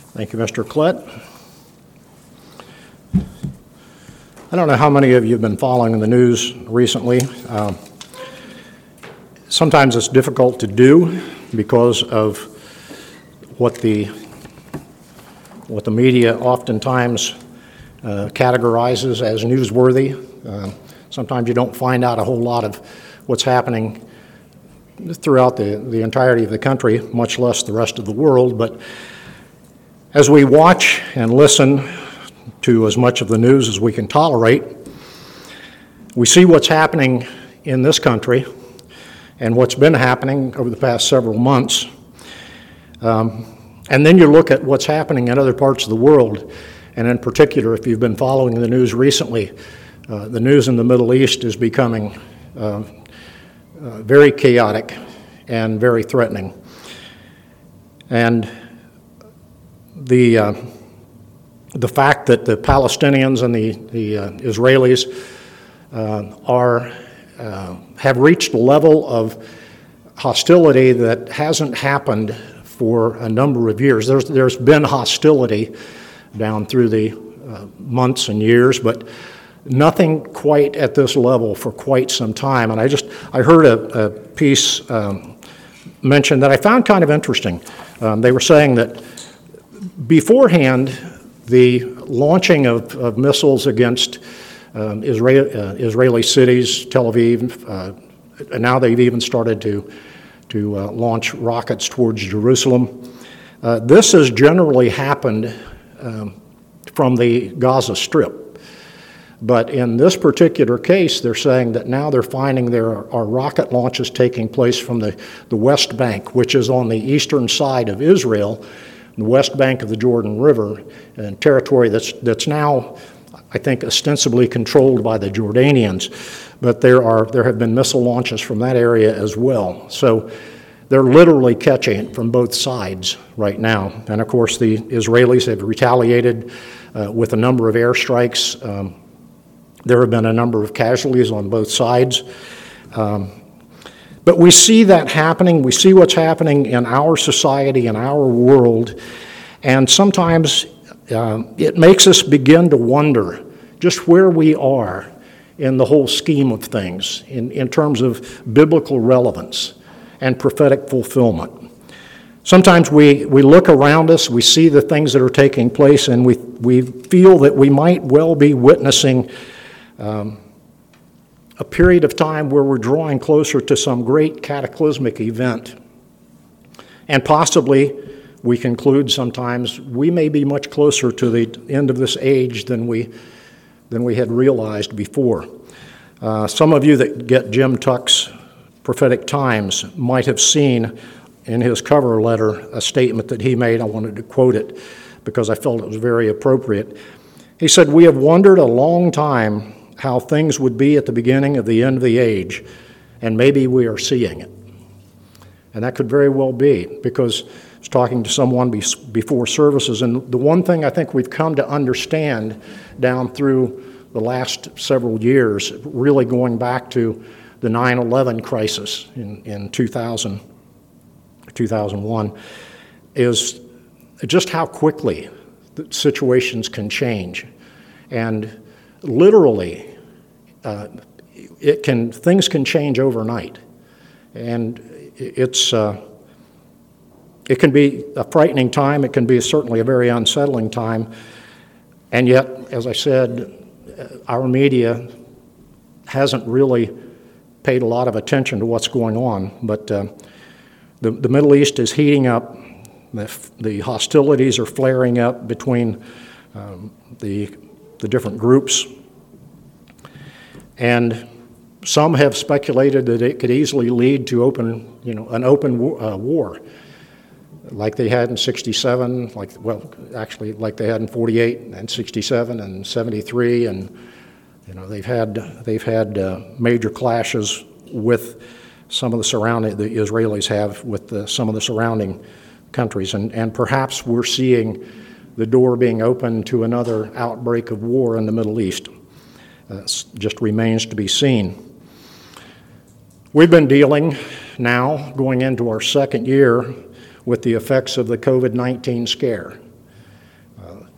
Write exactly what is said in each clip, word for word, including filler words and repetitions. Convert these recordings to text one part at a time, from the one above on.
Thank you, Mister Klett. I don't know how many of you have been following the news recently. Uh, sometimes it's difficult to do because of what the what the media oftentimes uh, categorizes as newsworthy. Uh, sometimes you don't find out a whole lot of what's happening throughout the, the entirety of the country, much less the rest of the world. But as we watch and listen to as much of the news as we can tolerate, we see what's happening in this country and what's been happening over the past several months. Um, and then you look at what's happening in other parts of the world, and in particular, if you've been following the news recently, uh, the news in the Middle East is becoming uh, uh, very chaotic and very threatening. And the uh, the fact that the Palestinians and the, the uh, Israelis uh, are uh, have reached a level of hostility that hasn't happened for a number of years. There's there's been hostility down through the uh, months and years, but nothing quite at this level for quite some time. And I just I heard a, a piece um, mentioned that I found kind of interesting. Um, they were saying that beforehand, the launching of, of missiles against um, Israel, uh, Israeli cities, Tel Aviv, uh, and now they've even started to, to uh, launch rockets towards Jerusalem. Uh, this has generally happened um, from the Gaza Strip. But in this particular case, they're saying that now they're finding there are, are rocket launches taking place from the, the West Bank, which is on the eastern side of Israel, the west bank of the Jordan River, and territory that's that's now, I think, ostensibly controlled by the Jordanians. But there are there have been missile launches from that area as well. So they're literally catching it from both sides right now. And of course, the Israelis have retaliated uh, with a number of airstrikes. Um, there have been a number of casualties on both sides. Um, But we see that happening. We see what's happening in our society, in our world, and sometimes uh, it makes us begin to wonder just where we are in the whole scheme of things in, in terms of biblical relevance and prophetic fulfillment. Sometimes we, we look around us, we see the things that are taking place, and we, we feel that we might well be witnessing um, a period of time where we're drawing closer to some great cataclysmic event. And possibly, we conclude sometimes, we may be much closer to the end of this age than we, than we had realized before. Uh, some of you that get Jim Tuck's Prophetic Times might have seen in his cover letter a statement that he made. I wanted to quote it because I felt it was very appropriate. He said, "We have wondered a long time how things would be at the beginning of the end of the age, and maybe we are seeing it." And that could very well be, because I was talking to someone be- before services, and the one thing I think we've come to understand down through the last several years, really going back to the nine eleven crisis in, in two thousand, two thousand one, is just how quickly the situations can change. And literally, uh, it can things can change overnight, and it's uh, it can be a frightening time. It can be certainly a very unsettling time, and yet, as I said, our media hasn't really paid a lot of attention to what's going on. But uh, the the Middle East is heating up. The, the hostilities are flaring up between um, the the different groups. And some have speculated that it could easily lead to open, you know, an open uh, war, like they had in sixty-seven, like, well, actually, like they had in forty-eight and sixty-seven and seventy-three, and, you know, they've had they've had uh, major clashes with some of the surrounding, the Israelis have with the, some of the surrounding countries, and, and perhaps we're seeing the door being opened to another outbreak of war in the Middle East. Uh, just remains to be seen. We've been dealing now, going into our second year, with the effects of the COVID nineteen scare.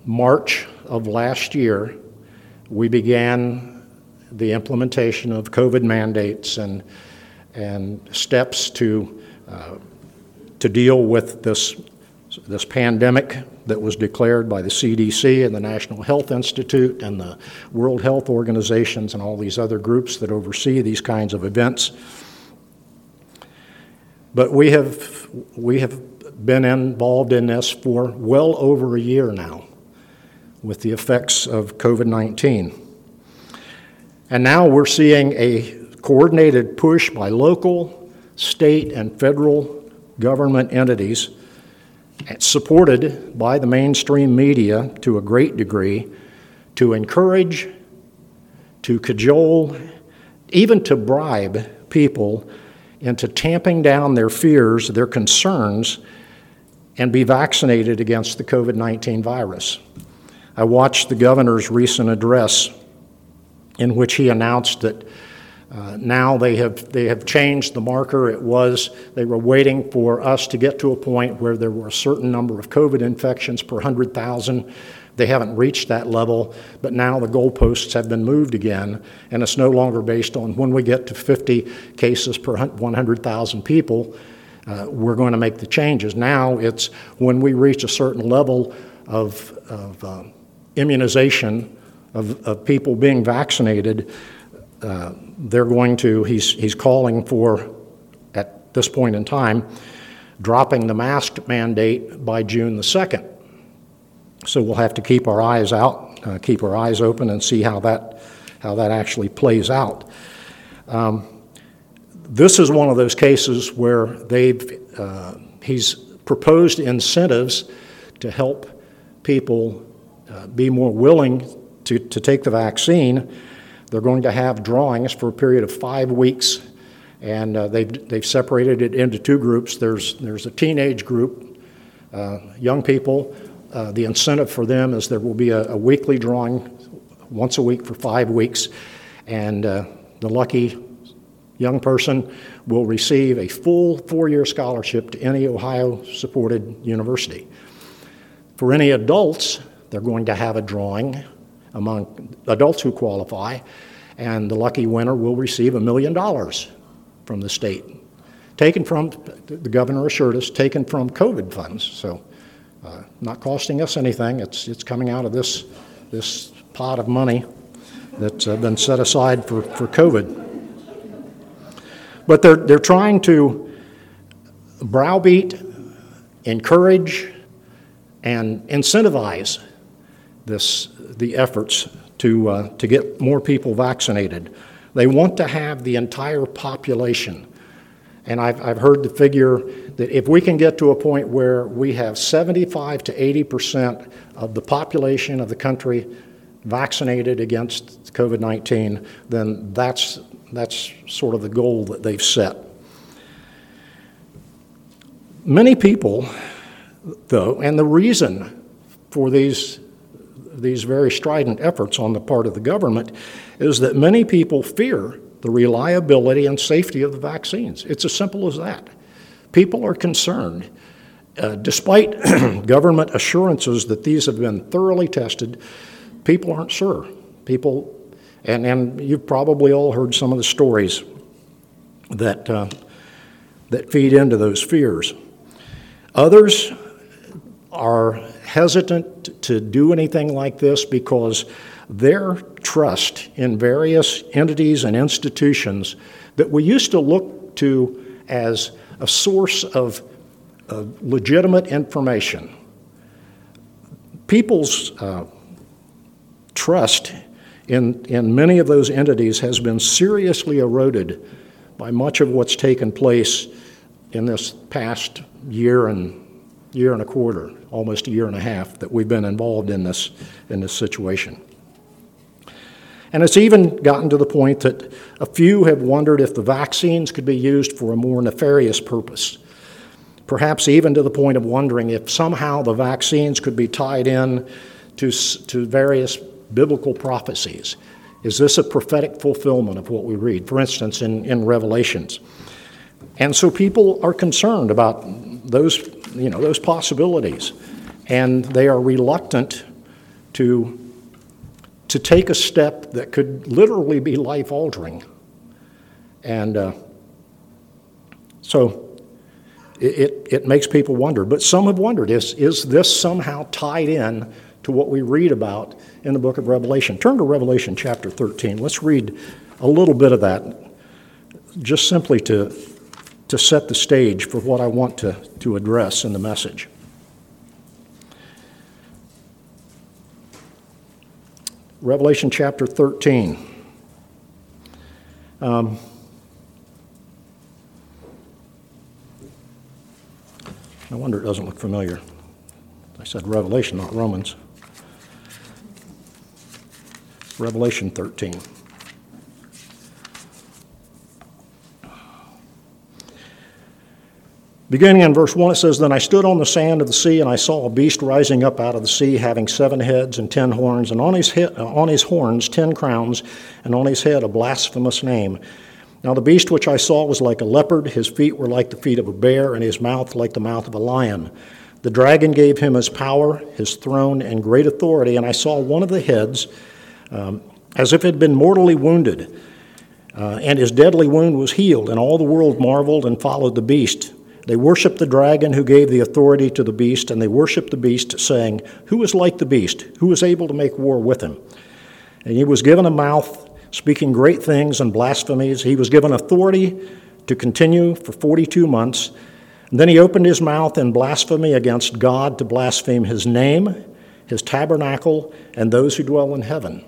March of last year, we began the implementation of COVID mandates and, and steps to, uh, to deal with this, this pandemic that was declared by the C D C and the National Health Institute and the World Health Organizations and all these other groups that oversee these kinds of events. But we have, we have been involved in this for well over a year now with the effects of COVID nineteen. And now we're seeing a coordinated push by local, state, and federal government entities, supported by the mainstream media to a great degree, to encourage, to cajole, even to bribe people into tamping down their fears, their concerns, and be vaccinated against the COVID nineteen virus. I watched the governor's recent address in which he announced that uh, now they have, they have changed the marker. It was, they were waiting for us to get to a point where there were a certain number of COVID infections per one hundred thousand. They haven't reached that level, but now the goalposts have been moved again, and it's no longer based on when we get to fifty cases per one hundred thousand people, uh, we're going to make the changes. Now it's when we reach a certain level of, of uh, immunization, of, of people being vaccinated, uh, they're going to, he's, he's calling for, at this point in time, dropping the mask mandate by June the second. So we'll have to keep our eyes out, uh, keep our eyes open and see how that, how that actually plays out. Um, this is one of those cases where they've, uh, he's proposed incentives to help people uh, be more willing to, to take the vaccine. They're going to have drawings for a period of five weeks, and uh, they've, they've separated it into two groups. There's, there's a teenage group, uh, young people. Uh, the incentive for them is there will be a, a weekly drawing once a week for five weeks, and uh, the lucky young person will receive a full four-year scholarship to any Ohio-supported university. For any adults, they're going to have a drawing among adults who qualify, and the lucky winner will receive a million dollars from the state, taken from, the governor assured us, taken from COVID funds. So uh, not costing us anything. It's, it's coming out of this, this pot of money that's uh, been set aside for, for COVID. But they're, they're trying to browbeat, encourage, and incentivize this, the efforts to, uh, to get more people vaccinated. They want to have the entire population. And I've, I've heard the figure that if we can get to a point where we have seventy-five to eighty percent of the population of the country vaccinated against COVID nineteen, then that's, that's sort of the goal that they've set. Many people, though, and the reason for these, these very strident efforts on the part of the government is that many people fear the reliability and safety of the vaccines. It's as simple as that. People are concerned. Uh, despite government assurances that these have been thoroughly tested, people aren't sure. People, and, and you've probably all heard some of the stories that, uh, that feed into those fears. Others are hesitant to do anything like this because their trust in various entities and institutions that we used to look to as a source of, of legitimate information. People's uh, trust in, in many of those entities has been seriously eroded by much of what's taken place in this past year and year and a quarter, almost a year and a half that we've been involved in this, in this situation. And it's even gotten to the point that a few have wondered if the vaccines could be used for a more nefarious purpose. Perhaps even to the point of wondering if somehow the vaccines could be tied in to, to various biblical prophecies. Is this a prophetic fulfillment of what we read, for instance, in, in Revelations? And so people are concerned about those, you know, those possibilities, and they are reluctant to, to take a step that could literally be life-altering. And uh, so it, it, it makes people wonder. But some have wondered, is, is this somehow tied in to what we read about in the book of Revelation? Turn to Revelation chapter thirteen. Let's read a little bit of that, just simply to, to set the stage for what I want to, to address in the message. Revelation chapter thirteen. Um, no wonder it doesn't look familiar. I said Revelation, not Romans. Revelation thirteen. Beginning in verse one, it says, "Then I stood on the sand of the sea, and I saw a beast rising up out of the sea, having seven heads and ten horns, and on his, he- on his horns ten crowns, and on his head a blasphemous name. Now the beast which I saw was like a leopard, his feet were like the feet of a bear, and his mouth like the mouth of a lion. The dragon gave him his power, his throne, and great authority, and I saw one of the heads um, as if it had been mortally wounded, uh, and his deadly wound was healed, and all the world marveled and followed the beast. They worshiped the dragon who gave the authority to the beast, and they worshiped the beast, saying, 'Who is like the beast? Who is able to make war with him?' And he was given a mouth, speaking great things and blasphemies. He was given authority to continue for forty-two months. And then he opened his mouth in blasphemy against God, to blaspheme his name, his tabernacle, and those who dwell in heaven.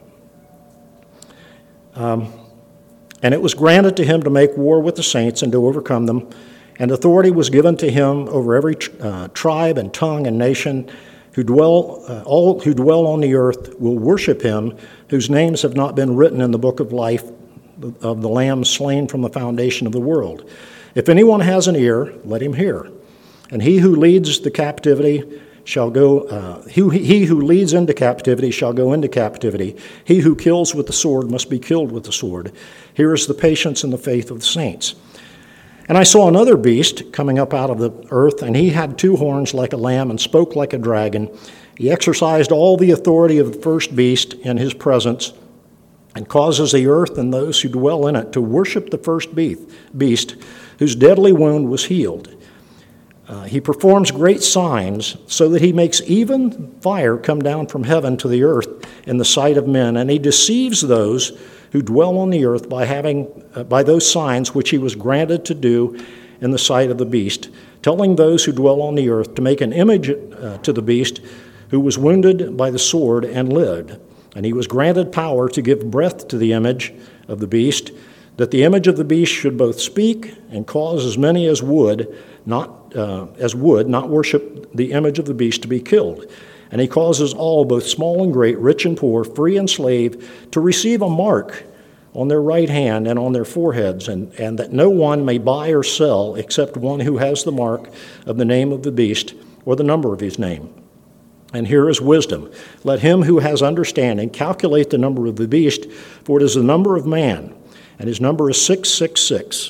Um, and it was granted to him to make war with the saints and to overcome them. And authority was given to him over every uh, tribe and tongue and nation. Who dwell, uh, all who dwell on the earth will worship him, whose names have not been written in the book of life of the Lamb slain from the foundation of the world. If anyone has an ear, let him hear. And he who leads the captivity shall go. Uh, he, he who leads into captivity shall go into captivity. He who kills with the sword must be killed with the sword. Here is the patience and the faith of the saints. And I saw another beast coming up out of the earth, and he had two horns like a lamb and spoke like a dragon. He exercised all the authority of the first beast in his presence, and causes the earth and those who dwell in it to worship the first beast, whose deadly wound was healed. Uh, he performs great signs, so that he makes even fire come down from heaven to the earth in the sight of men, and he deceives those who dwell on the earth by having uh, by those signs which he was granted to do in the sight of the beast, telling those who dwell on the earth to make an image uh, to the beast, who was wounded by the sword and lived. And he was granted power to give breath to the image of the beast, that the image of the beast should both speak and cause as many as would not uh, as would not worship the image of the beast to be killed. And he causes all, both small and great, rich and poor, free and slave, to receive a mark on their right hand and on their foreheads, and, and that no one may buy or sell except one who has the mark of the name of the beast or the number of his name. And here is wisdom. Let him who has understanding calculate the number of the beast, for it is the number of man, and his number is six six six.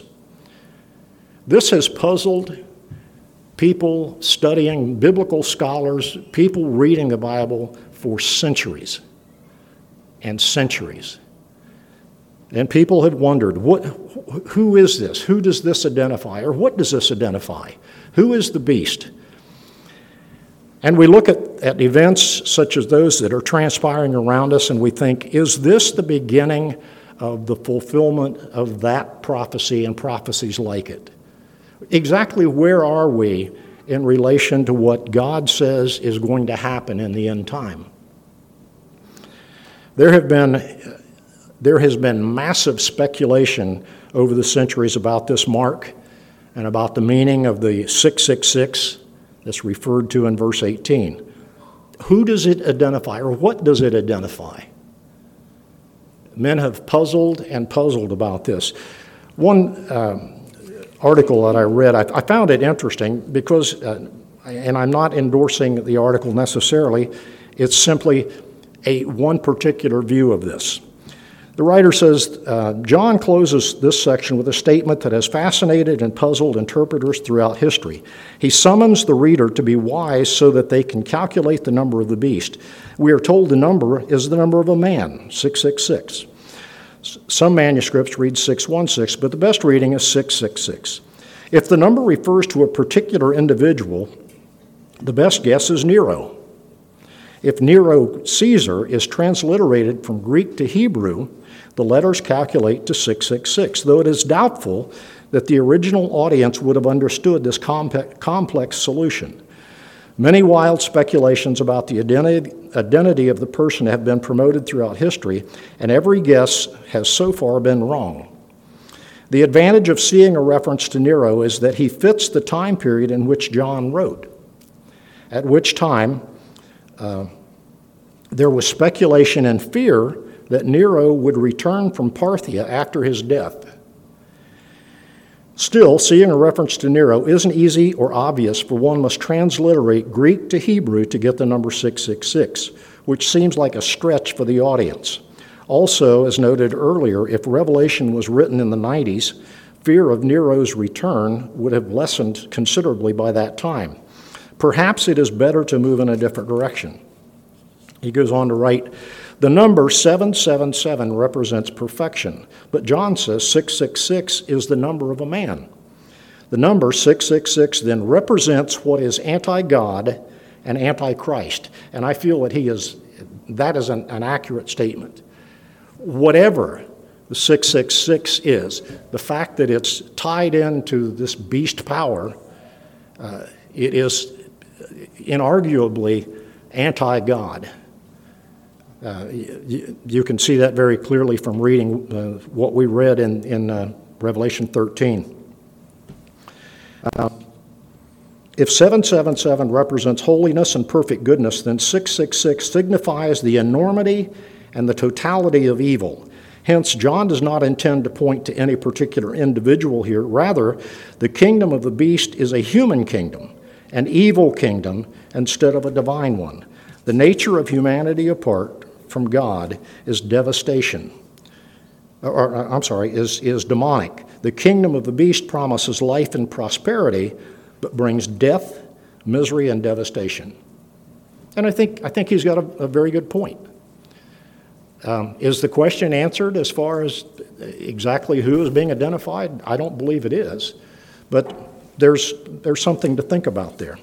This has puzzled people studying, biblical scholars, people reading the Bible for centuries and centuries. And people had wondered, what, who is this? Who does this identify? Or what does this identify? Who is the beast? And we look at, at events such as those that are transpiring around us, and we think, is this the beginning of the fulfillment of that prophecy and prophecies like it? Exactly where are we in relation to what God says is going to happen in the end time? There have been, there has been massive speculation over the centuries about this mark and about the meaning of the six six six that's referred to in verse eighteen. Who does it identify, or what does it identify? Men have puzzled and puzzled about this. One um, article that I read, I, I found it interesting because, uh, and I'm not endorsing the article necessarily, it's simply a one particular view of this. The writer says, uh, John closes this section with a statement that has fascinated and puzzled interpreters throughout history. He summons the reader to be wise so that they can calculate the number of the beast. We are told the number is the number of a man, six six six. Some manuscripts read six one six, but the best reading is six six six. If the number refers to a particular individual, the best guess is Nero. If Nero Caesar is transliterated from Greek to Hebrew, the letters calculate to six six six, though it is doubtful that the original audience would have understood this complex solution. Many wild speculations about the identity, identity of the person have been promoted throughout history, and every guess has so far been wrong. The advantage of seeing a reference to Nero is that he fits the time period in which John wrote, at which time uh, there was speculation and fear that Nero would return from Parthia after his death. Still, seeing a reference to Nero isn't easy or obvious, for one must transliterate Greek to Hebrew to get the number six six six, which seems like a stretch for the audience. Also, as noted earlier, if Revelation was written in the nineties, fear of Nero's return would have lessened considerably by that time. Perhaps it is better to move in a different direction. He goes on to write, the number seven seven seven represents perfection, but John says six six six is the number of a man. The number six six six then represents what is anti-God and anti-Christ, and I feel that he is, that is an, an accurate statement. Whatever the six six six is, the fact that it's tied into this beast power, uh, it is inarguably anti-God. Uh, you, you can see that very clearly from reading uh, what we read in, in uh, Revelation thirteen. Uh, if seven seven seven represents holiness and perfect goodness, then six six six signifies the enormity and the totality of evil. Hence, John does not intend to point to any particular individual here. Rather, the kingdom of the beast is a human kingdom, an evil kingdom, instead of a divine one. The nature of humanity apart from God is devastation, or, or I'm sorry, is, is demonic. The kingdom of the beast promises life and prosperity, but brings death, misery, and devastation. And I think, I think he's got a, a very good point. Um, is the question answered as far as exactly who is being identified? I don't believe it is, but there's, there's something to think about there.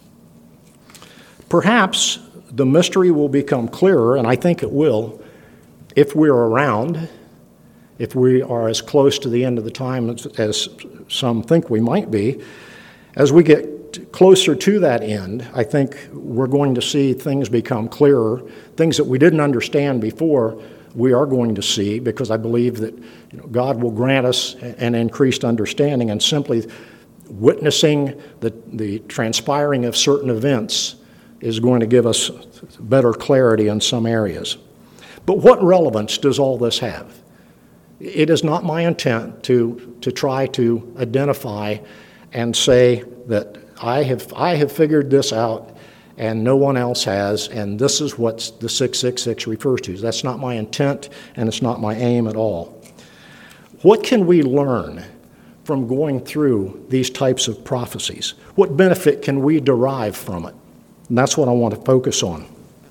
Perhaps the mystery will become clearer, and I think it will, if we're around, if we are as close to the end of the time as, as some think we might be. As we get closer to that end, I think we're going to see things become clearer. Things that we didn't understand before, we are going to see, because I believe that you know, God will grant us an increased understanding, and simply witnessing the, the transpiring of certain events is going to give us better clarity in some areas. But what relevance does all this have? It is not my intent to, to try to identify and say that I have, I have figured this out and no one else has, and this is what the six six six refers to. That's not my intent, and it's not my aim at all. What can we learn from going through these types of prophecies? What benefit can we derive from it? And that's what I want to focus on.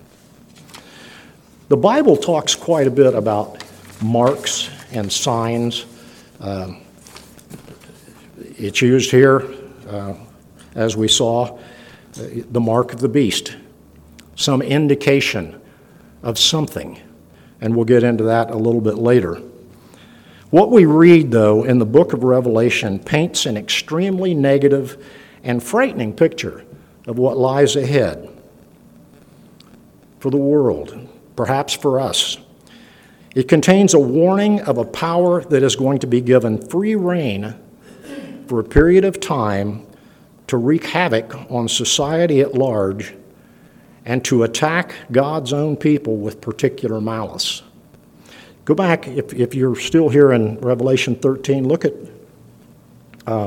The Bible talks quite a bit about marks and signs. Uh, it's used here, uh, as we saw, uh, the mark of the beast, some indication of something, and we'll get into that a little bit later. What we read, though, in the book of Revelation paints an extremely negative and frightening picture of what lies ahead for the world, perhaps for us. It contains a warning of a power that is going to be given free rein for a period of time to wreak havoc on society at large and to attack God's own people with particular malice. Go back, if, if you're still here in Revelation thirteen, look at uh,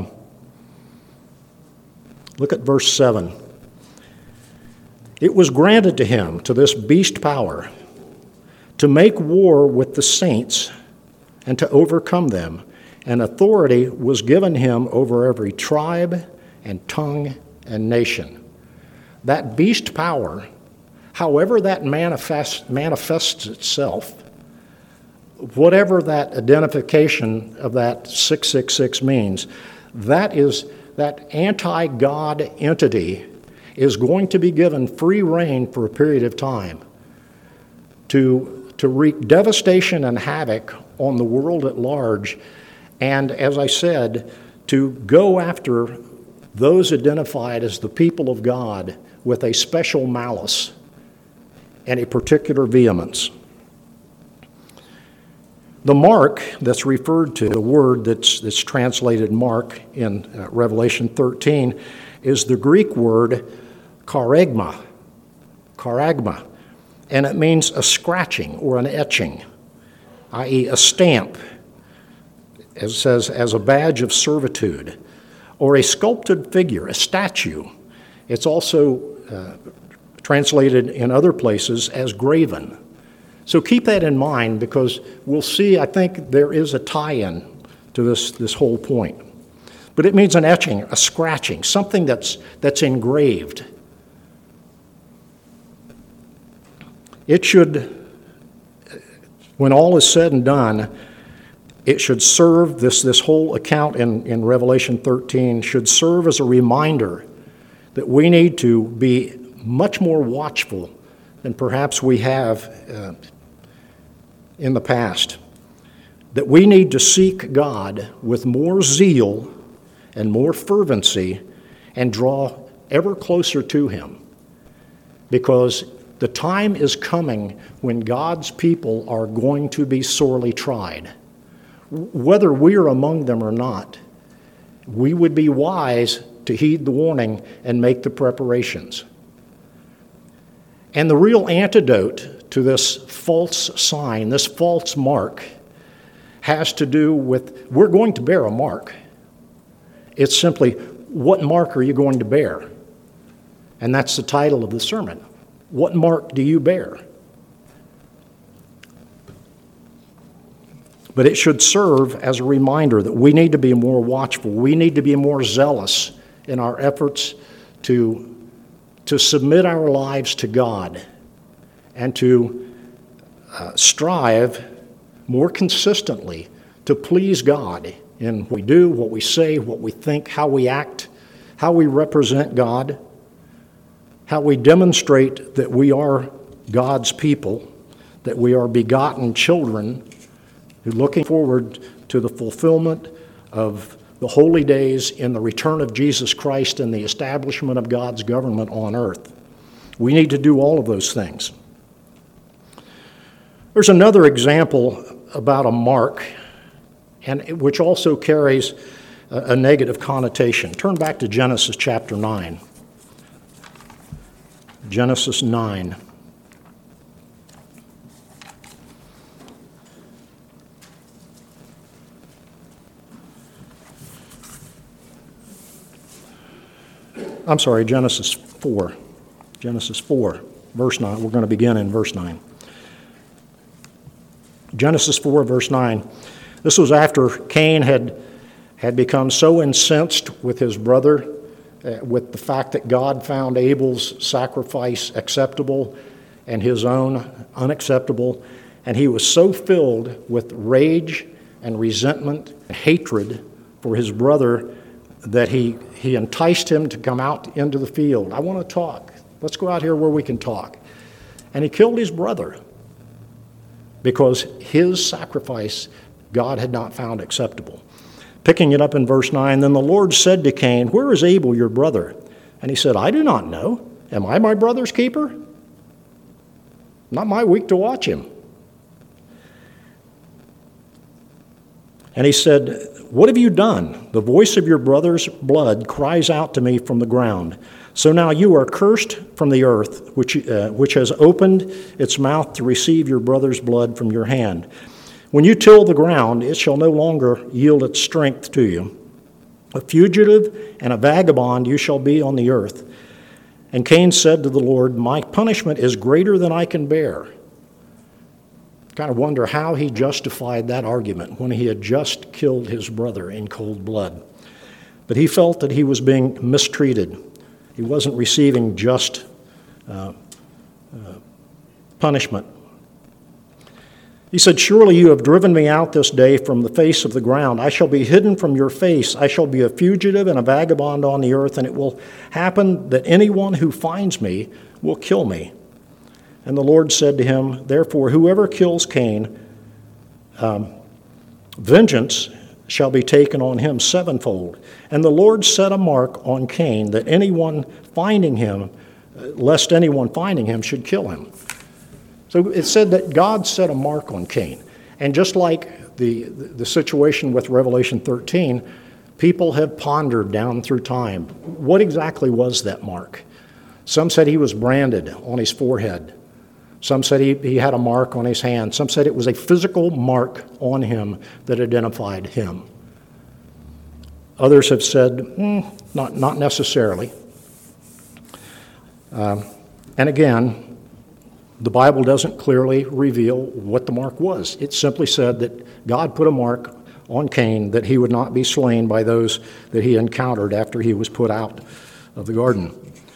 look at verse seven. It was granted to him, to this beast power, to make war with the saints and to overcome them. And authority was given him over every tribe and tongue and nation. That beast power, however that manifests, manifests itself, whatever that identification of that six six six means, that is, that anti-God entity is going to be given free rein for a period of time to, to wreak devastation and havoc on the world at large, and, as I said, to go after those identified as the people of God with a special malice and a particular vehemence. The mark that's referred to, the word that's, that's translated mark in uh, Revelation thirteen, is the Greek word charagma, charagma, and it means a scratching or an etching, that is a stamp, as it says, as a badge of servitude, or a sculpted figure, a statue. It's also uh, translated in other places as graven. So keep that in mind, because we'll see, I think there is a tie-in to this, this whole point. But it means an etching, a scratching, something that's, that's engraved. It should, when all is said and done, it should serve, this, this whole account in, in Revelation thirteen should serve as a reminder that we need to be much more watchful than perhaps we have uh, in the past. That we need to seek God with more zeal and more fervency and draw ever closer to Him. Because the time is coming when God's people are going to be sorely tried. Whether we are among them or not, we would be wise to heed the warning and make the preparations. And the real antidote to this false sign, this false mark, has to do with, we're going to bear a mark. It's simply, what mark are you going to bear? And that's the title of the sermon. What mark do you bear? But it should serve as a reminder that we need to be more watchful. We need to be more zealous in our efforts to, to submit our lives to God and to uh, strive more consistently to please God in what we do, what we say, what we think, how we act, how we represent God, how we demonstrate that we are God's people, that we are begotten children, looking forward to the fulfillment of the holy days in the return of Jesus Christ and the establishment of God's government on earth. We need to do all of those things. There's another example about a mark, and which also carries a, a negative connotation. Turn back to Genesis chapter nine. Genesis nine. I'm sorry, Genesis four. Genesis four, verse nine. We're going to begin in verse nine. Genesis four, verse nine. This was after Cain had, had become so incensed with his brother, uh, with the fact that God found Abel's sacrifice acceptable and his own unacceptable. And he was so filled with rage and resentment and hatred for his brother that he, he enticed him to come out into the field. I want to talk. Let's go out here where we can talk. And he killed his brother because his sacrifice God had not found acceptable. Picking it up in verse nine, then the Lord said to Cain, "Where is Abel your brother?" And he said, "I do not know. Am I my brother's keeper? Not my week to watch him." And he said, "What have you done? The voice of your brother's blood cries out to me from the ground. So now you are cursed from the earth, which, uh, which has opened its mouth to receive your brother's blood from your hand. When you till the ground, it shall no longer yield its strength to you. A fugitive and a vagabond you shall be on the earth." And Cain said to the Lord, "My punishment is greater than I can bear. kind of wonder how he justified that argument when he had just killed his brother in cold blood. But he felt that he was being mistreated. He wasn't receiving just uh, uh, punishment. He said, "Surely you have driven me out this day from the face of the ground. I shall be hidden from your face. I shall be a fugitive and a vagabond on the earth, and it will happen that anyone who finds me will kill me." And the Lord said to him, "Therefore, whoever kills Cain, um, vengeance shall be taken on him sevenfold." And the Lord set a mark on Cain, that anyone finding him, lest anyone finding him should kill him. So it said that God set a mark on Cain. And just like the, the situation with Revelation thirteen, people have pondered down through time, what exactly was that mark? Some said he was branded on his forehead. Some said he, he had a mark on his hand. Some said it was a physical mark on him that identified him. Others have said, mm, not, not necessarily. Um, and again, the Bible doesn't clearly reveal what the mark was. It simply said that God put a mark on Cain that he would not be slain by those that he encountered after he was put out of the garden.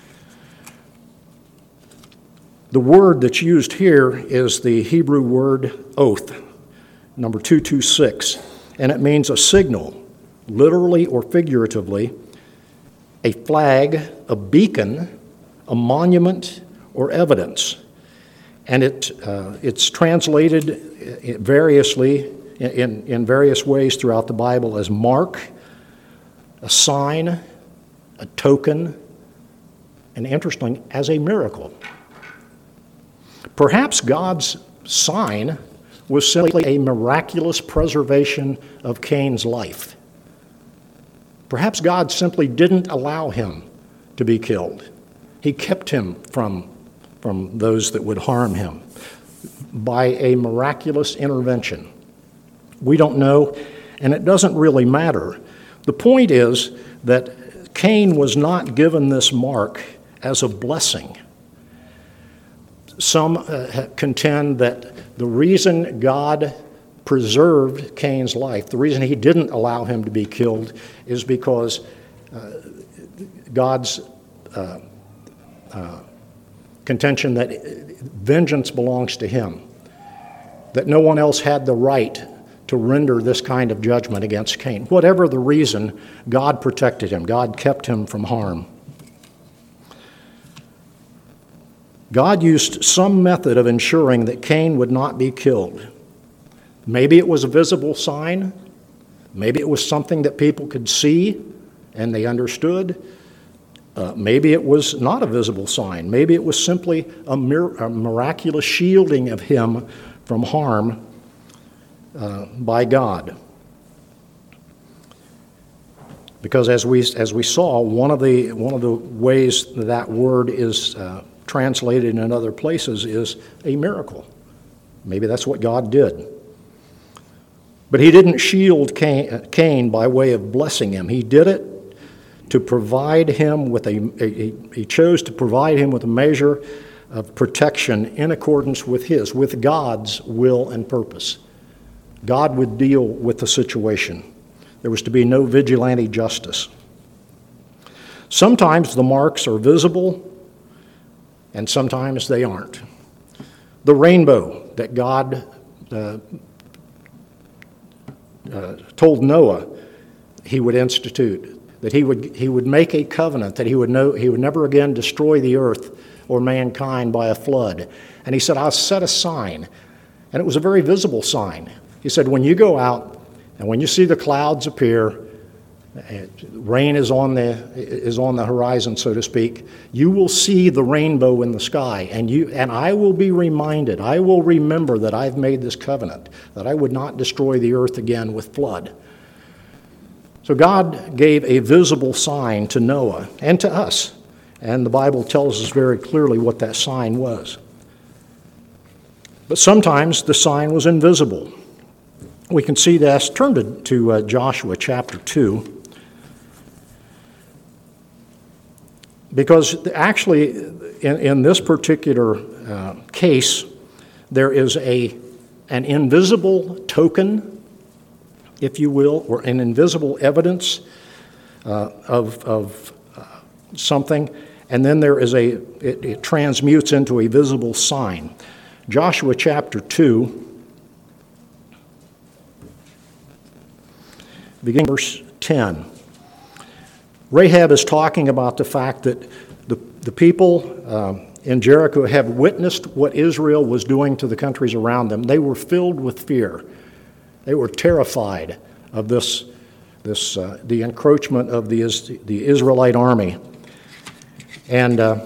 The word that's used here is the Hebrew word oath, number two two six, and it means a signal, literally or figuratively, a flag, a beacon, a monument, or evidence. And it uh, it's translated variously in, in various ways throughout the Bible as mark, a sign, a token, and interesting, as a miracle. Perhaps God's sign was simply a miraculous preservation of Cain's life. Perhaps God simply didn't allow him to be killed. He kept him from from those that would harm him by a miraculous intervention. We don't know, and it doesn't really matter. The point is that Cain was not given this mark as a blessing. Some uh, contend that the reason God preserved Cain's life, the reason he didn't allow him to be killed, is because uh, God's uh, uh, contention that vengeance belongs to him, that no one else had the right to render this kind of judgment against Cain. Whatever the reason, God protected him. God kept him from harm. God used some method of ensuring that Cain would not be killed. Maybe it was a visible sign. Maybe it was something that people could see and they understood. Uh, maybe it was not a visible sign. Maybe it was simply a, mir- a miraculous shielding of him from harm uh, by God. Because as we as we saw, one of the one of the ways that, that word is uh, translated in other places is a miracle. Maybe that's what God did. But he didn't shield Cain, Cain by way of blessing him. He did it to provide him with a, a, he chose to provide him with a measure of protection in accordance with his, with God's will and purpose. God would deal with the situation. There was to be no vigilante justice. Sometimes the marks are visible, and sometimes they aren't. The rainbow that God uh, uh, told Noah he would institute, that he would he would make a covenant that he would know he would never again destroy the earth or mankind by a flood. And he said, "I'll set a sign." And it was a very visible sign. He said, when you go out and when you see the clouds appear, rain is on the is on the horizon, so to speak, you will see the rainbow in the sky, and you and I will be reminded, I will remember that I've made this covenant, that I would not destroy the earth again with flood. So God gave a visible sign to Noah and to us, and the Bible tells us very clearly what that sign was. But sometimes the sign was invisible. We can see this. Turn to, to uh, Joshua chapter two. Because actually, in, in this particular uh, case, there is a, an invisible token, if you will, or an invisible evidence uh, of, of uh, something, and then there is a, it, it transmutes into a visible sign. Joshua chapter two, beginning verse ten. Rahab is talking about the fact that the, the people um, in Jericho have witnessed what Israel was doing to the countries around them. They were filled with fear. They were terrified of this, this uh, the encroachment of the, the Israelite army. And uh,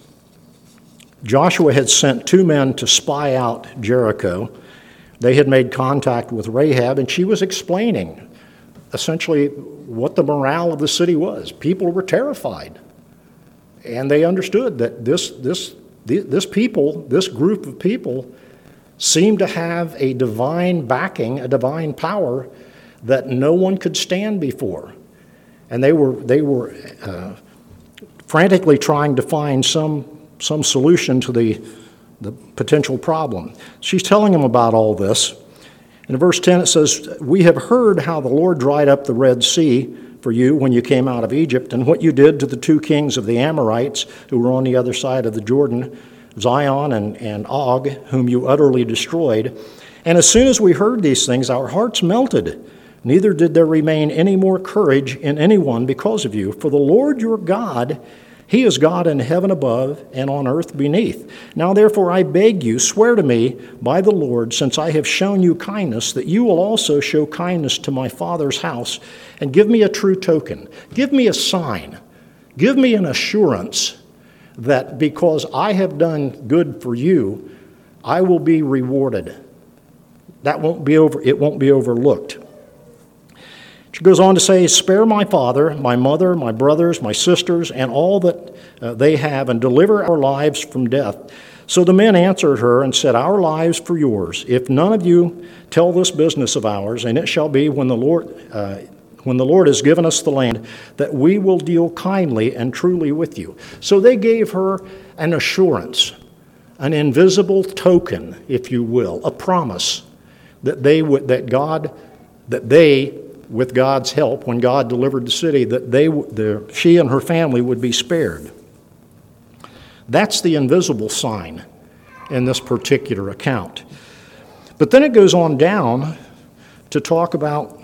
Joshua had sent two men to spy out Jericho. They had made contact with Rahab, and she was explaining essentially what the morale of the city was. People were terrified. And they understood that this, this, this people, this group of people, seemed to have a divine backing, a divine power that no one could stand before. And they were, they were uh, frantically trying to find some, some solution to the, the potential problem. She's telling them about all this. In verse ten it says, "We have heard how the Lord dried up the Red Sea for you when you came out of Egypt, and what you did to the two kings of the Amorites who were on the other side of the Jordan, Zion and, and Og, whom you utterly destroyed. And as soon as we heard these things, our hearts melted. Neither did there remain any more courage in anyone because of you. For the Lord your God, He is God in heaven above and on earth beneath. Now therefore I beg you, swear to me by the Lord, since I have shown you kindness, that you will also show kindness to my father's house, and give me a true token. Give me a sign. Give me an assurance that because I have done good for you, I will be rewarded. That won't be over, it won't be overlooked." She goes on to say, "Spare my father, my mother, my brothers, my sisters, and all that uh, they have, and deliver our lives from death." So the men answered her and said, "Our lives for yours. If none of you tell this business of ours, and it shall be when the Lord, uh, when the Lord has given us the land, that we will deal kindly and truly with you." So they gave her an assurance, an invisible token, if you will, a promise that they would, that God, that they. with God's help, when God delivered the city, that they, the, she and her family would be spared. That's the invisible sign in this particular account. But then it goes on down to talk about,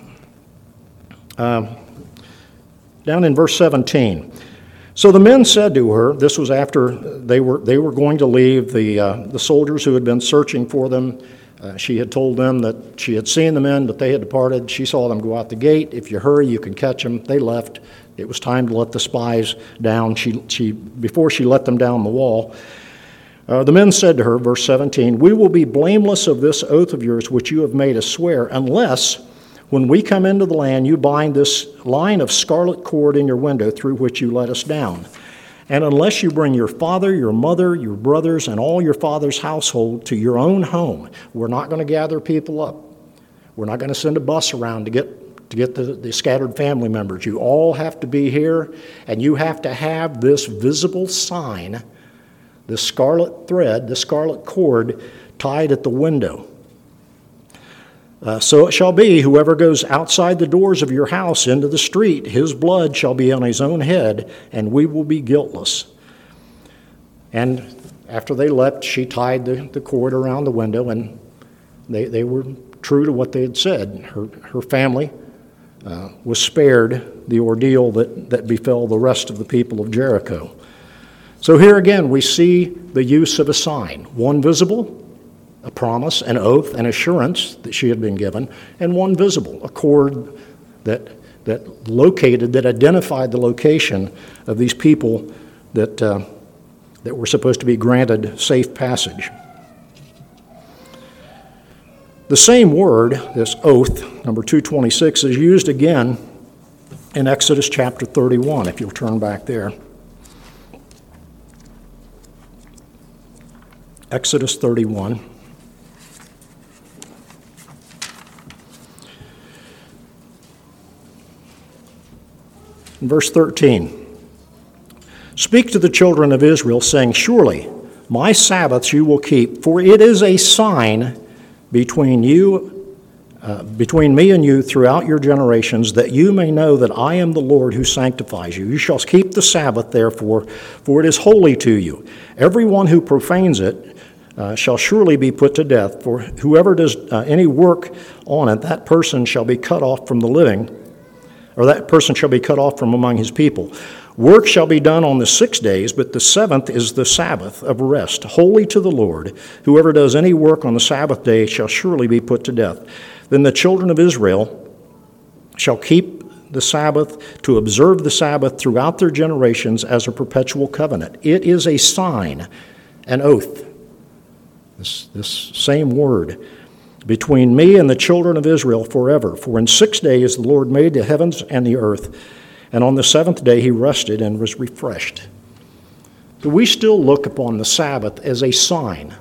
um, down in verse seventeen. "So the men said to her," this was after they were, they were going to leave, the, uh, the soldiers who had been searching for them. Uh, she had told them that she had seen the men, but they had departed. She saw them go out the gate. "If you hurry, you can catch them." They left. It was time to let the spies down. She, she, before she let them down the wall, uh, the men said to her, verse seventeen, "We will be blameless of this oath of yours which you have made us swear, unless when we come into the land you bind this line of scarlet cord in your window through which you let us down. And unless you bring your father, your mother, your brothers, and all your father's household to your own home." We're not going to gather people up. We're not going to send a bus around to get to get the, the scattered family members. You all have to be here, and you have to have this visible sign, this scarlet thread, this scarlet cord tied at the window. Uh, "so it shall be, whoever goes outside the doors of your house into the street, his blood shall be on his own head, and we will be guiltless." And after they left, she tied the, the cord around the window, and they, they were true to what they had said. Her, her family uh, was spared the ordeal that, that befell the rest of the people of Jericho. So here again, we see the use of a sign, one visible, a promise, an oath, an assurance that she had been given, and one visible, a cord that that located, that identified the location of these people that uh, that were supposed to be granted safe passage. The same word, this oath, number two twenty-six, is used again in Exodus chapter thirty-one, if you'll turn back there. Exodus thirty-one. In verse thirteen, "Speak to the children of Israel, saying, Surely my Sabbaths you will keep, for it is a sign between you Uh, between me and you throughout your generations, that you may know that I am the Lord who sanctifies you. You shall keep the Sabbath, therefore, for it is holy to you. Everyone who profanes it uh, shall surely be put to death, for whoever does uh, any work on it, that person shall be cut off from the living, or that person shall be cut off from among his people. Work shall be done on the six days, but the seventh is the Sabbath of rest, holy to the Lord. Whoever does any work on the Sabbath day shall surely be put to death. Then the children of Israel shall keep the Sabbath, to observe the Sabbath throughout their generations as a perpetual covenant. It is a sign, an oath, this, this same word, between me and the children of Israel forever. For in six days the Lord made the heavens and the earth, and on the seventh day he rested and was refreshed. So we still look upon the Sabbath as a sign.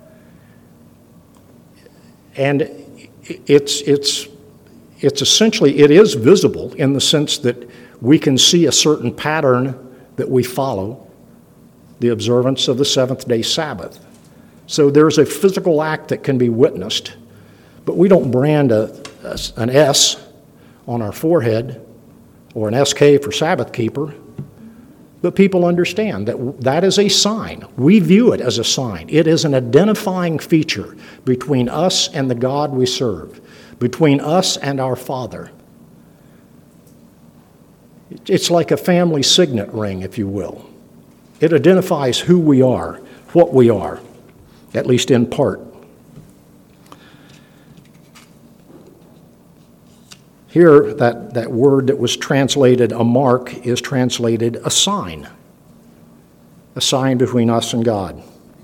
And It's, it's, it's essentially, it is visible in the sense that we can see a certain pattern that we follow, the observance of the seventh day Sabbath. So there's a physical act that can be witnessed, but we don't brand a, a, an S on our forehead or an S K for Sabbath keeper, but people understand that that is a sign. We view it as a sign. It is an identifying feature between us and the God we serve, between us and our Father. It's like a family signet ring, if you will. It identifies who we are, what we are, at least in part. Here, that, that word that was translated a mark is translated a sign, a sign between us and God.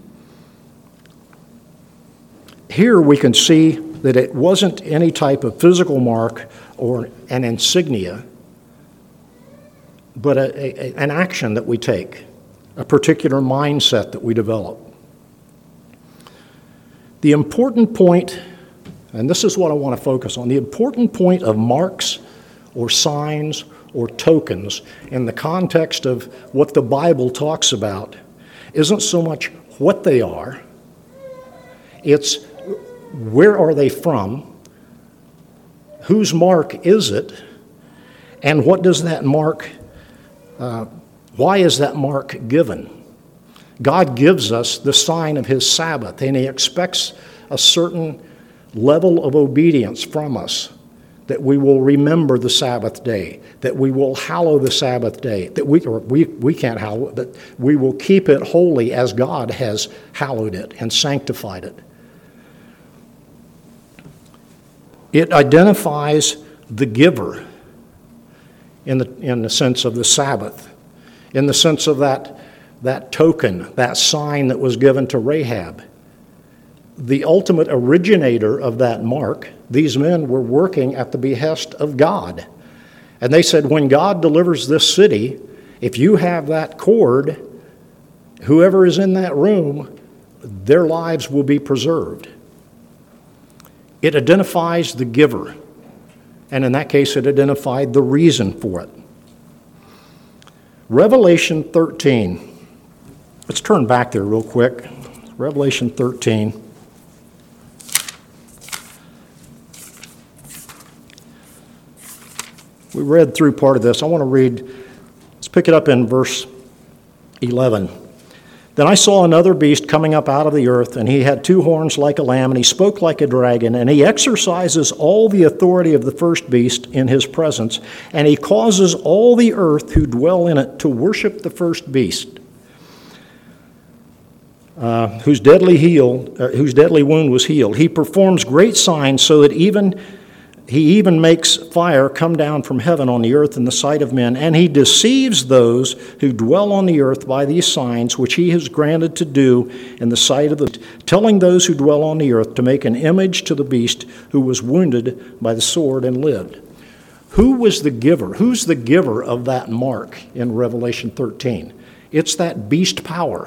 Here we can see that it wasn't any type of physical mark or an insignia, but a, a, an action that we take, a particular mindset that we develop. The important point, and this is what I want to focus on, the important point of marks or signs or tokens in the context of what the Bible talks about isn't so much what they are, it's where are they from, whose mark is it, and what does that mark, uh, why is that mark given? God gives us the sign of his Sabbath, and he expects a certain level of obedience from us, that we will remember the Sabbath day, that we will hallow the Sabbath day, that we, or we, we can't hallow it, but we will keep it holy as God has hallowed it and sanctified it. It identifies the giver in the, in the sense of the Sabbath, in the sense of that, that token, that sign that was given to Rahab. The ultimate originator of that mark, these men were working at the behest of God. And they said, when God delivers this city, if you have that cord, whoever is in that room, their lives will be preserved. It identifies the giver, and in that case, it identified the reason for it. Revelation thirteen. Let's turn back there real quick. Revelation thirteen. We read through part of this. I want to read, let's pick it up in verse eleven. Then I saw another beast coming up out of the earth, and he had two horns like a lamb, and he spoke like a dragon, and he exercises all the authority of the first beast in his presence, and he causes all the earth who dwell in it to worship the first beast, uh, whose deadly healed, uh, whose deadly wound was healed. He performs great signs, so that even he even makes fire come down from heaven on the earth in the sight of men, and he deceives those who dwell on the earth by these signs which he has granted to do in the sight of the, telling those who dwell on the earth to make an image to the beast who was wounded by the sword and lived. Who was the giver? Who's the giver of that mark in Revelation thirteen? It's that beast power.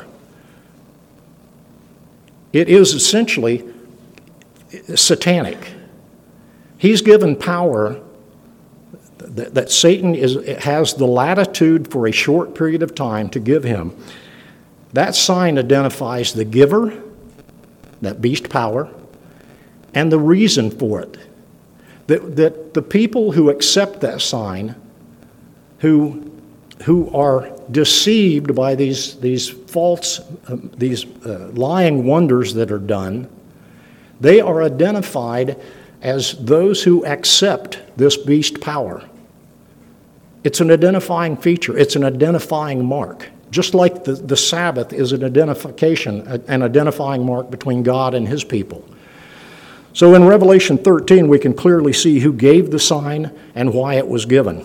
It is essentially satanic. He's given power that, that Satan is, has the latitude for a short period of time to give him. That sign identifies the giver, that beast power, and the reason for it. That, that the people who accept that sign, who, who are deceived by these, these false, um, these uh, lying wonders that are done, they are identified as those who accept this beast power. It's an identifying feature. It's an identifying mark. Just like the, the Sabbath is an identification, an identifying mark between God and his people. So in Revelation thirteen, we can clearly see who gave the sign and why it was given.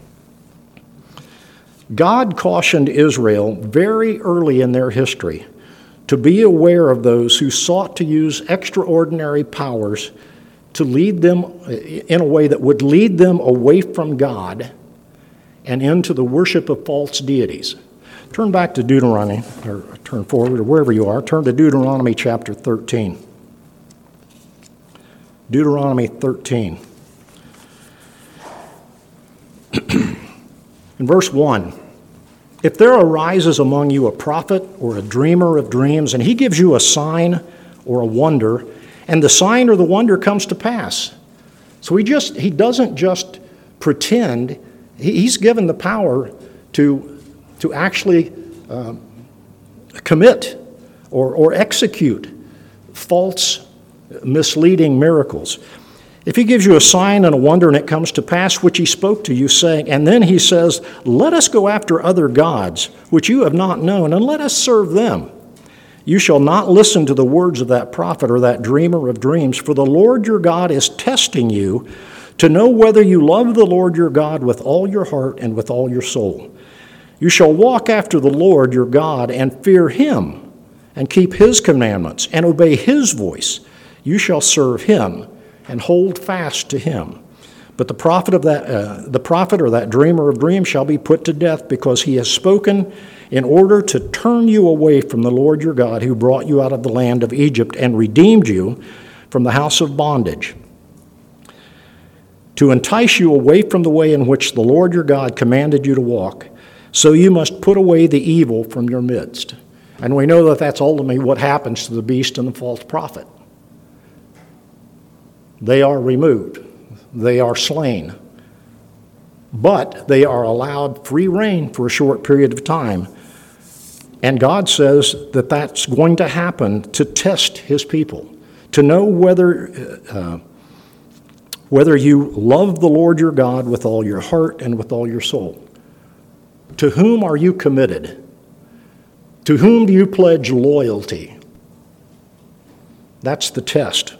God cautioned Israel very early in their history to be aware of those who sought to use extraordinary powers to lead them in a way that would lead them away from God and into the worship of false deities. Turn back to Deuteronomy, or turn forward, or wherever you are. Turn to Deuteronomy chapter thirteen. Deuteronomy thirteen. In verse one, if there arises among you a prophet or a dreamer of dreams, and he gives you a sign or a wonder, and the sign or the wonder comes to pass. So he just he doesn't just pretend. He's given the power to, to actually uh, commit or, or execute false, misleading miracles. If he gives you a sign and a wonder and it comes to pass, which he spoke to you, saying, and then he says, let us go after other gods, which you have not known, and let us serve them. You shall not listen to the words of that prophet or that dreamer of dreams, for the Lord your God is testing you to know whether you love the Lord your God with all your heart and with all your soul. You shall walk after the Lord your God and fear him and keep his commandments and obey his voice. You shall serve him and hold fast to him. But the prophet of that, uh, the prophet or that dreamer of dreams shall be put to death, because he has spoken in order to turn you away from the Lord your God, who brought you out of the land of Egypt and redeemed you from the house of bondage, to entice you away from the way in which the Lord your God commanded you to walk. So you must put away the evil from your midst. And we know that that's ultimately what happens to the beast and the false prophet. They are removed. They are slain. But they are allowed free rein for a short period of time. And God says that that's going to happen to test his people, to know whether, uh, whether you love the Lord your God with all your heart and with all your soul. To whom are you committed? To whom do you pledge loyalty? That's the test.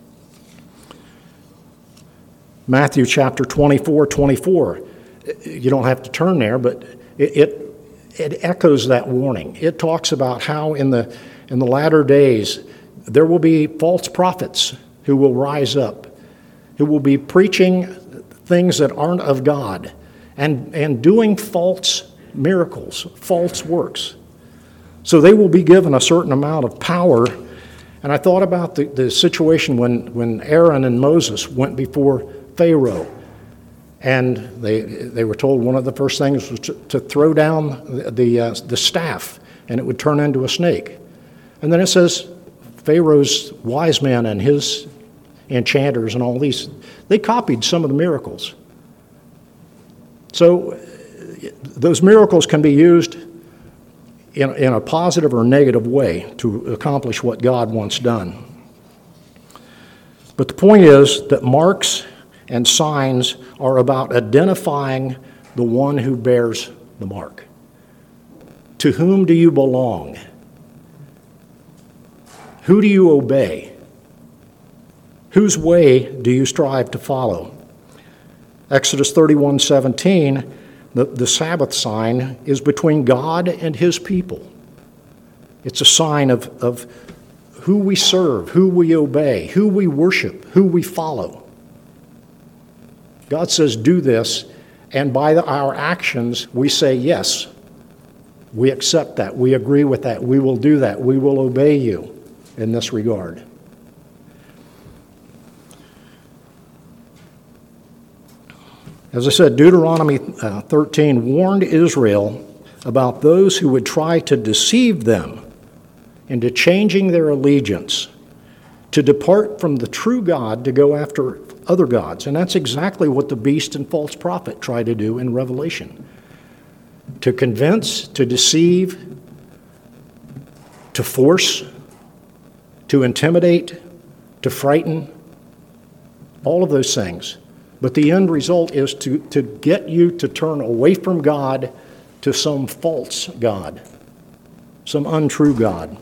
Matthew chapter twenty-four, twenty-four. You don't have to turn there, but it, it it echoes that warning. It talks about how in the in the latter days there will be false prophets who will rise up, who will be preaching things that aren't of God, and, and doing false miracles, false works. So they will be given a certain amount of power. And I thought about the, the situation when, when Aaron and Moses went before Pharaoh, and they they were told one of the first things was to, to throw down the the, uh, the staff, and it would turn into a snake. And then it says Pharaoh's wise men and his enchanters and all these, they copied some of the miracles. So those miracles can be used in, in a positive or negative way to accomplish what God wants done. But the point is that marks and signs are about identifying the one who bears the mark. To whom do you belong? Who do you obey? Whose way do you strive to follow? Exodus thirty-one seventeen, the, the Sabbath sign is between God and his people. It's a sign of, of who we serve, who we obey, who we worship, who we follow. God says, do this, and by the, our actions, we say, yes, we accept that, we agree with that, we will do that, we will obey you in this regard. As I said, Deuteronomy uh, thirteen warned Israel about those who would try to deceive them into changing their allegiance to depart from the true God to go after other gods. And that's exactly what the beast and false prophet try to do in Revelation. To convince, to deceive, to force, to intimidate, to frighten, all of those things. But the end result is to, to get you to turn away from God to some false God, some untrue God.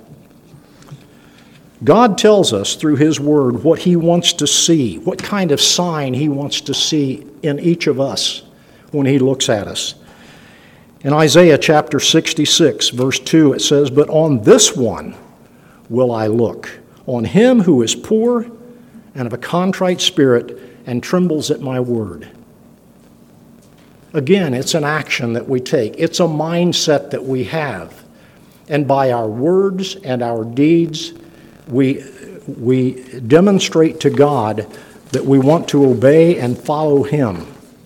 God tells us through His Word what He wants to see, what kind of sign He wants to see in each of us when He looks at us. In Isaiah chapter sixty-six, verse two, it says, "But on this one will I look, on him who is poor and of a contrite spirit and trembles at my word." Again, it's an action that we take. It's a mindset that we have. And by our words and our deeds, we, we demonstrate to God that we want to obey and follow Him.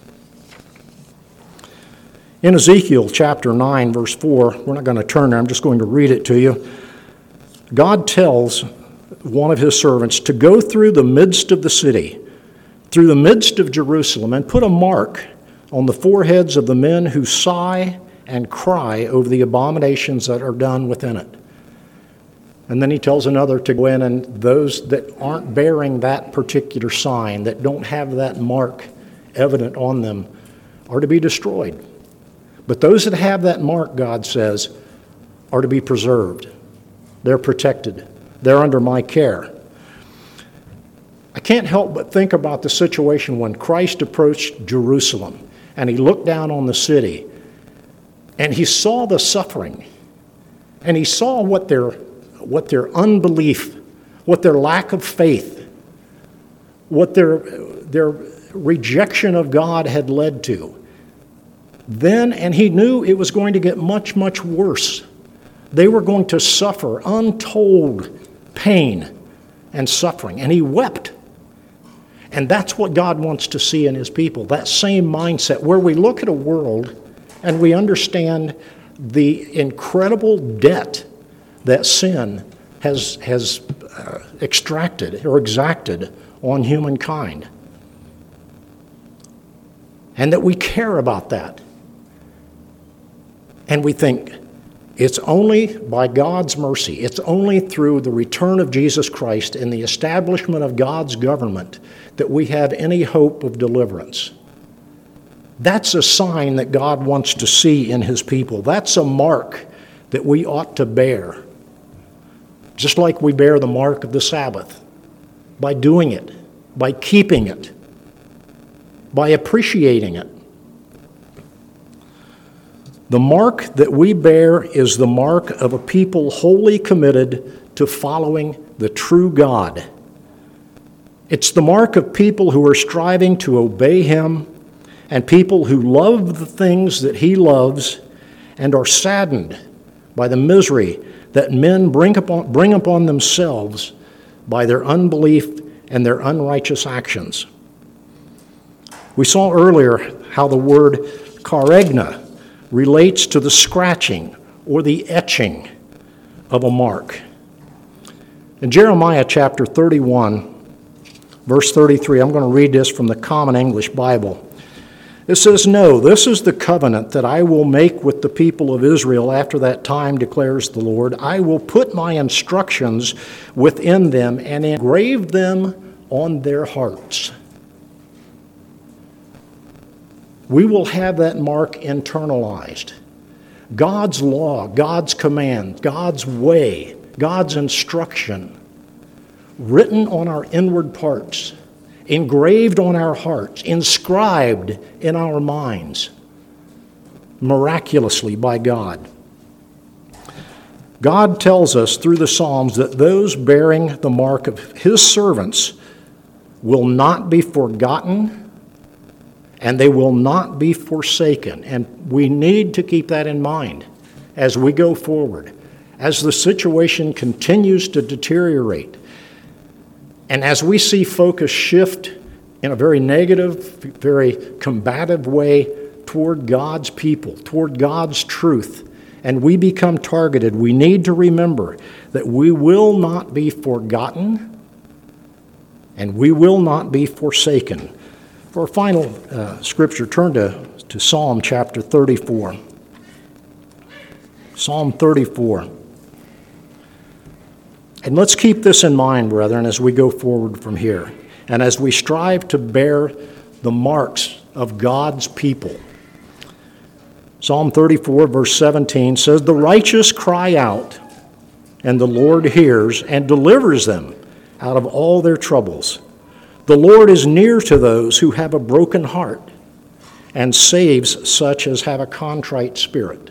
In Ezekiel chapter nine, verse four, we're not going to turn there, I'm just going to read it to you. God tells one of His servants to go through the midst of the city, through the midst of Jerusalem, and put a mark on the foreheads of the men who sigh and cry over the abominations that are done within it. And then He tells another to go in, and those that aren't bearing that particular sign, that don't have that mark evident on them, are to be destroyed. But those that have that mark, God says, are to be preserved. They're protected. They're under my care. I can't help but think about the situation when Christ approached Jerusalem and He looked down on the city and He saw the suffering and He saw what their, what their unbelief, what their lack of faith, what their, their rejection of God had led to. Then, and He knew it was going to get much, much worse. They were going to suffer untold pain and suffering, and He wept. And that's what God wants to see in His people, that same mindset where we look at a world and we understand the incredible debt that sin has, has uh, extracted or exacted on humankind. And that we care about that. And we think, it's only by God's mercy, it's only through the return of Jesus Christ and the establishment of God's government that we have any hope of deliverance. That's a sign that God wants to see in His people. That's a mark that we ought to bear. Just like we bear the mark of the Sabbath, by doing it, by keeping it, by appreciating it. The mark that we bear is the mark of a people wholly committed to following the true God. It's the mark of people who are striving to obey Him and people who love the things that He loves and are saddened by the misery that men bring upon, bring upon themselves by their unbelief and their unrighteous actions. We saw earlier how the word charegna relates to the scratching or the etching of a mark. In Jeremiah chapter thirty-one, verse thirty-three, I'm going to read this from the Common English Bible. It says, "No, this is the covenant that I will make with the people of Israel after that time, declares the Lord. I will put my instructions within them and engrave them on their hearts." We will have that mark internalized. God's law, God's command, God's way, God's instruction, written on our inward parts, engraved on our hearts, inscribed in our minds, miraculously by God. God tells us through the Psalms that those bearing the mark of His servants will not be forgotten and they will not be forsaken. And we need to keep that in mind as we go forward, as the situation continues to deteriorate. And as we see focus shift in a very negative, very combative way toward God's people, toward God's truth, and we become targeted, we need to remember that we will not be forgotten and we will not be forsaken. For our final uh, scripture, turn to, to Psalm chapter thirty-four. Psalm thirty-four. And let's keep this in mind, brethren, as we go forward from here, and as we strive to bear the marks of God's people. Psalm thirty-four, verse seventeen says, "The righteous cry out, and the Lord hears and delivers them out of all their troubles. The Lord is near to those who have a broken heart and saves such as have a contrite spirit."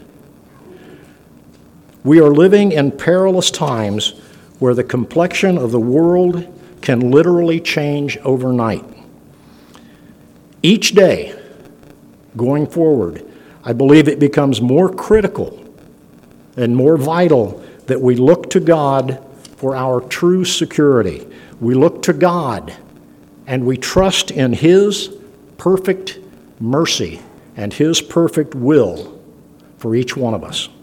We are living in perilous times where the complexion of the world can literally change overnight. Each day, going forward, I believe it becomes more critical and more vital that we look to God for our true security. We look to God and we trust in His perfect mercy and His perfect will for each one of us.